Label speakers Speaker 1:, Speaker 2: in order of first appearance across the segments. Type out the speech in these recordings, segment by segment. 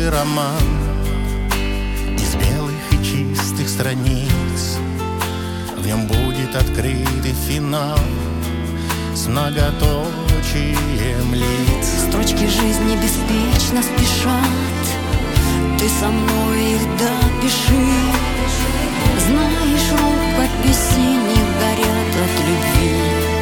Speaker 1: новый роман из белых и чистых страниц. В нем будет открытый финал с многоточием лиц.
Speaker 2: Строчки жизни беспечно спешат, ты со мной их допиши. Знаешь, рукописи не горят от любви.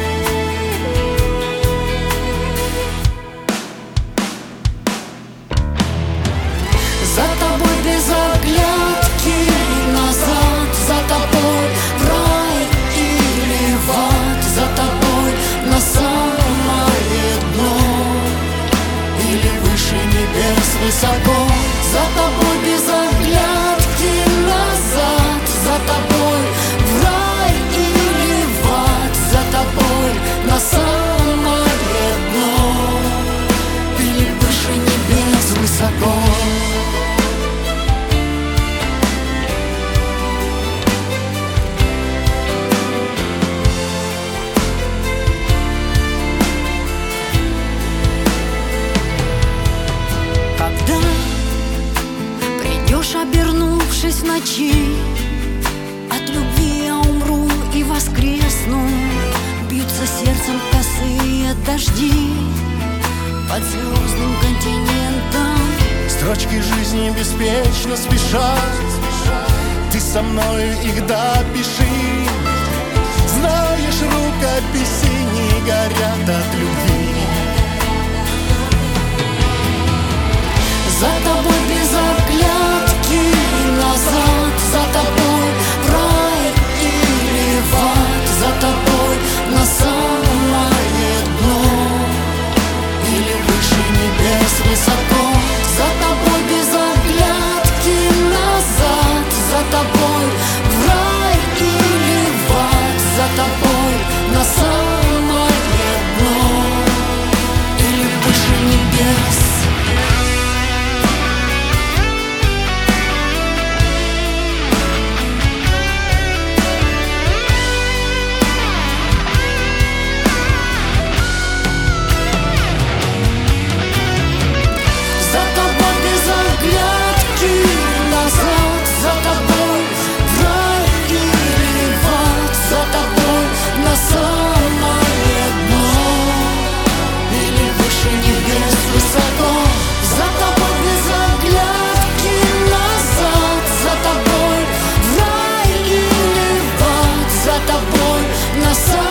Speaker 2: За тобой без оглядки назад, за тобой в рай или в ад, за тобой на самое дно или выше небес высоко. За тобой без оглядки назад, за тобой в рай или в ад, за тобой на самое дно или выше небес высоко. Когда придешь, обернувшись в ночи, от любви я умру и воскресну. Бьются сердцем косые дожди под звездным континентом.
Speaker 1: Строчки жизни беспечно спешат, ты со мною их допиши. Знаешь, рукописи не горят от любви.
Speaker 2: За тобой без оглядки назад, за тобой в рай или в ад, за тобой на самое дно или выше небес высоко. За тобой без оглядки назад, за тобой в рай или в ад, за тобой на самое дно или выше небес. За тобой без оглядки назад, за тобой в рай или в ад, за тобой на самое дно или выше небес высоко. За тобой без оглядки назад, за тобой в рай или в ад, за тобой на самое